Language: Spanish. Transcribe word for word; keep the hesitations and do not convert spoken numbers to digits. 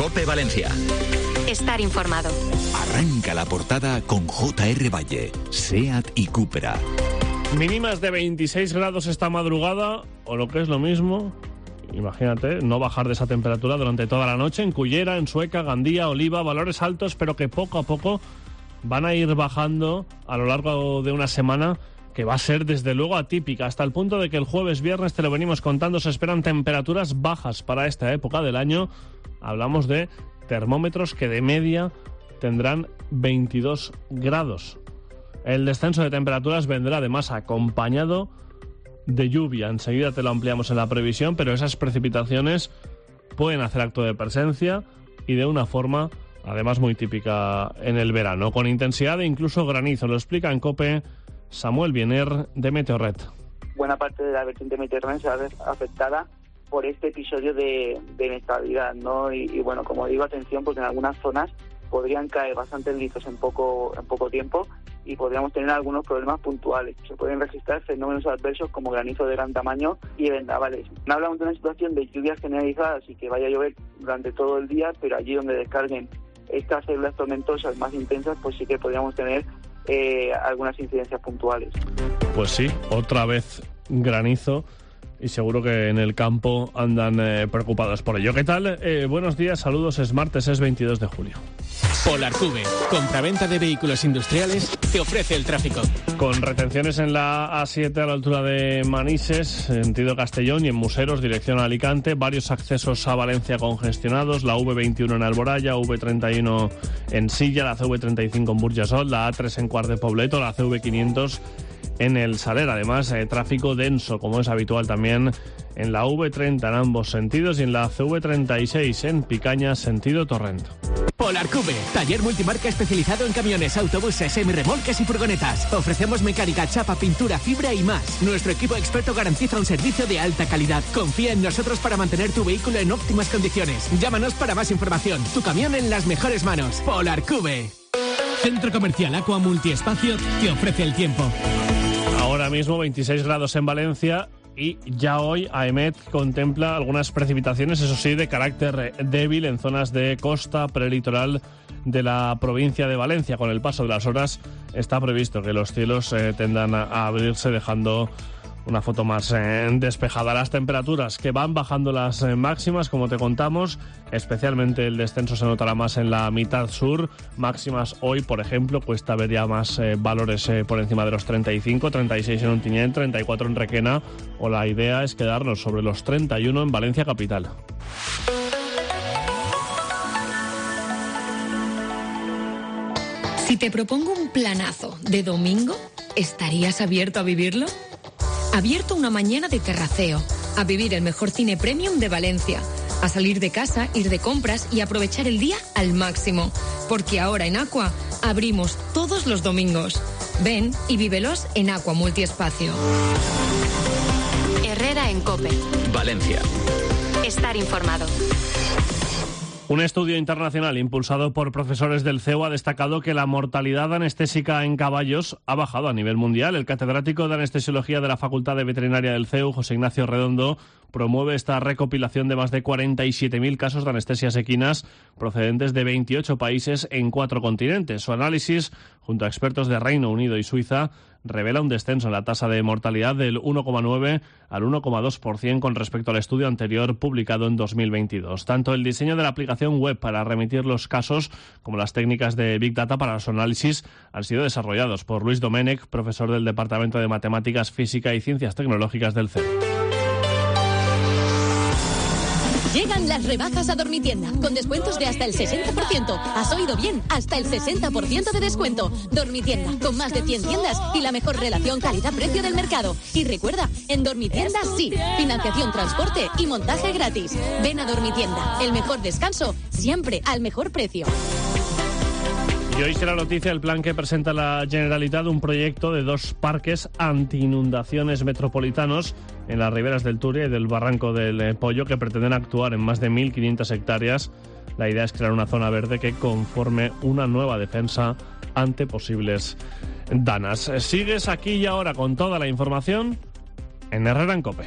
COPE Valencia. Estar informado. Arranca la portada con J R Valle, SEAT y Cupra. Mínimas de veintiséis grados esta madrugada, o lo que es lo mismo, imagínate, no bajar de esa temperatura durante toda la noche en Cullera, en Sueca, Gandía, Oliva, valores altos, pero que poco a poco van a ir bajando a lo largo de una semana que va a ser desde luego atípica, hasta el punto de que el jueves, viernes, te lo venimos contando, se esperan temperaturas bajas para esta época del año. Hablamos de termómetros que de media tendrán veintidós grados. El descenso de temperaturas vendrá además acompañado de lluvia. Enseguida te lo ampliamos en la previsión, pero esas precipitaciones pueden hacer acto de presencia y de una forma además muy típica en el verano, con intensidad e incluso granizo. Lo explica en COPE Samuel Biener de Meteorred. Buena parte de la vertiente mediterránea se va a ver afectada por este episodio de, de inestabilidad, ¿no? Y, y bueno, como digo, atención, porque en algunas zonas podrían caer bastantes litros en poco en poco tiempo y podríamos tener algunos problemas puntuales. Se pueden registrar fenómenos adversos como granizo de gran tamaño y vendavales. No hablamos de una situación de lluvias generalizadas y que vaya a llover durante todo el día, pero allí donde descarguen estas células tormentosas más intensas, pues sí que podríamos tener eh, algunas incidencias puntuales. Pues sí, otra vez granizo. Y seguro que en el campo andan eh, preocupados por ello. ¿Qué tal? Eh, buenos días, saludos, es martes, es veintidós de julio. Polarcube, compraventa de vehículos industriales, te ofrece el tráfico. Con retenciones en la A siete a la altura de Manises, sentido Castellón, y en Museros, dirección a Alicante, varios accesos a Valencia congestionados, la V veintiuno en Alboraya, V treinta y uno en Silla, la C V treinta y cinco en Burjasot, la A tres en Quart de Pobleto, la C V quinientos en el Saler. Además, eh, tráfico denso, como es habitual también en la V treinta en ambos sentidos y en la C V treinta y seis en Picaña, sentido Torrent. Polarcube, taller multimarca especializado en camiones, autobuses, semirremolques y furgonetas. Ofrecemos mecánica, chapa, pintura, fibra y más. Nuestro equipo experto garantiza un servicio de alta calidad. Confía en nosotros para mantener tu vehículo en óptimas condiciones. Llámanos para más información. Tu camión en las mejores manos. Polarcube. Centro Comercial Aqua Multiespacio te ofrece el tiempo. Ahora mismo veintiséis grados en Valencia y ya hoy AEMET contempla algunas precipitaciones, eso sí, de carácter débil en zonas de costa prelitoral de la provincia de Valencia. Con el paso de las horas está previsto que los cielos eh, tendan a abrirse, dejando una foto más eh, despejada. Las temperaturas que van bajando las eh, máximas, como te contamos, especialmente el descenso se notará más en la mitad sur. Máximas hoy, por ejemplo, cuesta ver ya más eh, valores eh, por encima de los treinta y cinco, treinta y seis en Ontinyent, treinta y cuatro en Requena, o la idea es quedarnos sobre los treinta y uno en Valencia capital. Si te propongo un planazo de domingo, ¿estarías abierto a vivirlo? Abierto una mañana de terraceo, a vivir el mejor cine premium de Valencia, a salir de casa, ir de compras y aprovechar el día al máximo. Porque ahora en Aqua abrimos todos los domingos. Ven y vívelos en Aqua Multiespacio. Herrera en COPE. Valencia. Estar informado. Un estudio internacional impulsado por profesores del C E U ha destacado que la mortalidad anestésica en caballos ha bajado a nivel mundial. El catedrático de anestesiología de la Facultad de Veterinaria del C E U, José Ignacio Redondo, promueve esta recopilación de más de cuarenta y siete mil casos de anestesias equinas procedentes de veintiocho países en cuatro continentes. Su análisis, junto a expertos de Reino Unido y Suiza, revela un descenso en la tasa de mortalidad del uno coma nueve al uno coma dos por ciento con respecto al estudio anterior publicado en dos mil veintidós. Tanto el diseño de la aplicación web para remitir los casos como las técnicas de Big Data para su análisis han sido desarrollados por Luis Domènech, profesor del Departamento de Matemáticas, Física y Ciencias Tecnológicas del C E U. Llegan las rebajas a Dormitienda, con descuentos de hasta el sesenta por ciento. ¿Has oído bien? Hasta el sesenta por ciento de descuento. Dormitienda, con más de cien tiendas y la mejor relación calidad-precio del mercado. Y recuerda, en Dormitienda sí, financiación, transporte y montaje gratis. Ven a Dormitienda, el mejor descanso, siempre al mejor precio. Y hoy será noticia el plan que presenta la Generalitat, un proyecto de dos parques anti-inundaciones metropolitanos en las riberas del Túria y del Barranco del Pollo, que pretenden actuar en más de mil quinientas hectáreas. La idea es crear una zona verde que conforme una nueva defensa ante posibles danas. Sigues aquí y ahora con toda la información en Herrera en COPE.